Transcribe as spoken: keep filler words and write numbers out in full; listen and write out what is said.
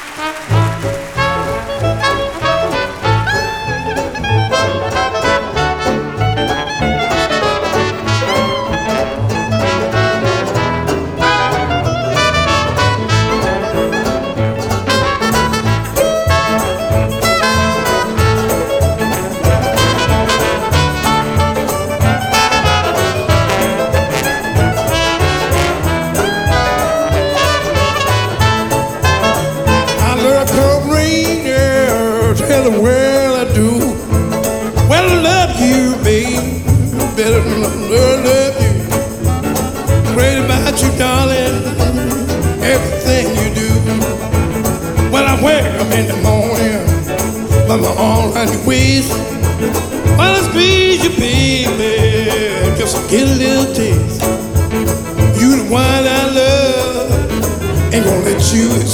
Tell the world I do. Well, I love you, babe, better than I love you. Great about you, darling, everything you do. Well, I wear them in the morning, by my arm around your waist. While I squeeze you, baby, just to get a little taste. You the one I love, ain't gonna let you